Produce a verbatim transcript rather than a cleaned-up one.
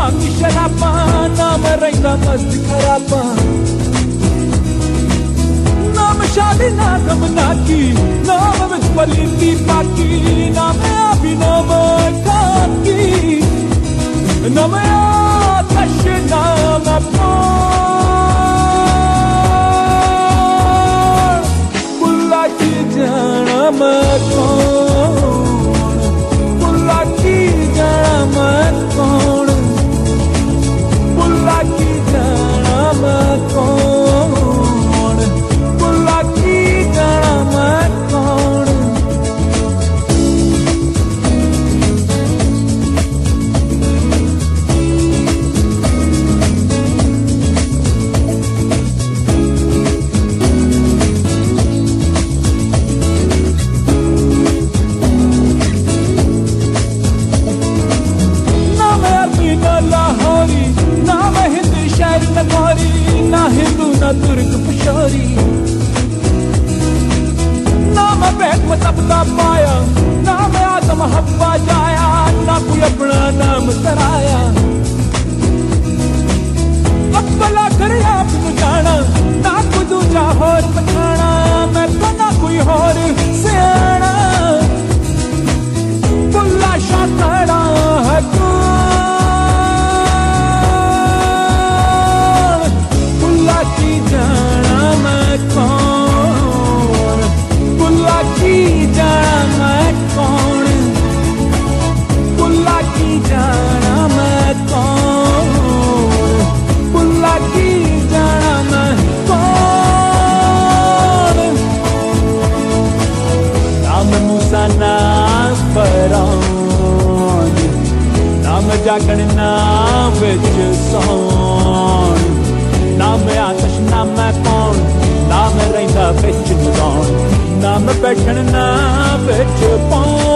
की शराबा नाम रहिंदा मस्त खराबा नाम शादी ना गम ना की नाम विच पलीती पाकी नाम अभिनव खाकी नाम आतश नाम बुल्ला की जाना मैं कौन बुल्ला की जाना मैं कौन बुल्ला की जाना मैं कौन बुल्ला की जाना मैं कौन ना हिंदू ना तुर्क पशोरी ना मैं बैठ में तबका पाया ना मैं आदम हब्बा जाया ना कोई अपना नाम सराया अब भला कर आप तो जाना ना कोई दूजा होर पछाना मैं तो ना कोई होर सियाना बुल्ला शातड़ा है तू की जाना मैं कौन बुल्ला की जाना मैं कौन बुल्ला की जाना मैं कौन बुल्ला की जाना मैं कौन नाम मूसा नाम फरौन नाम जागण नाम विच सौन नाम आतश नाम मैं कौन नाम रहिंदा बिच नौन नाम बैठन ना बिच पौन